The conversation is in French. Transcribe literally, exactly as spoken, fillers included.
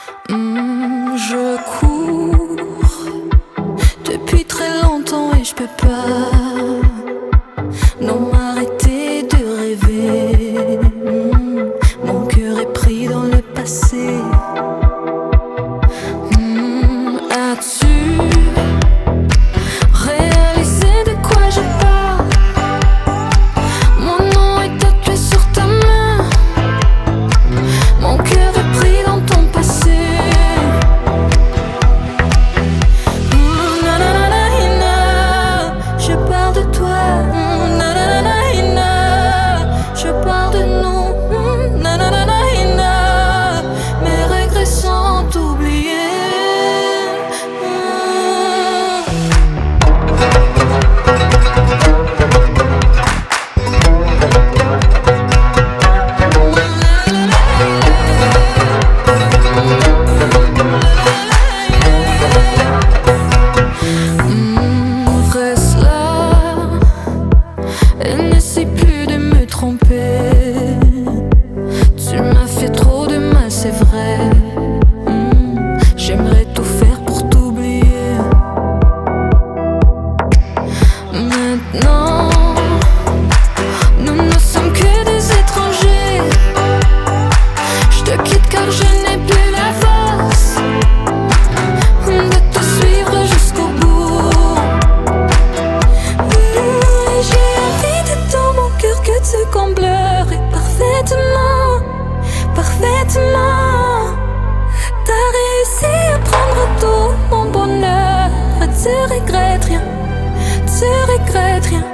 Hmm, je cours depuis très longtemps et je peux pas non m'arrêter de rêver. Hmm, mon cœur est pris dans le passé. Hmm, as-tu réalisé de quoi je parle? Mon nom est tatoué sur ta main. Mon cœur est pris dans ton passé. Mm, na, na, na, na, ina. Je parle de toi. Mm, na, na, na, na, ina. Je parle de nous. Mm, na, na, na, na, ina. Mes regrets sont oubliés. N'essaie plus de me tromper. Tu m'as fait trop de mal, c'est vrai. Hmm, j'aimerais tout faire pour t'oublier. Maintenant, nous ne sommes que des étrangers. Je te quitte car je n'ai plus la force de te suivre jusqu'au bout. J'ai envie dans mon cœur que tu comblerais parfaitement, parfaitement. T'as réussi à prendre tout mon bonheur. Tu regrettes rien, tu regrettes rien.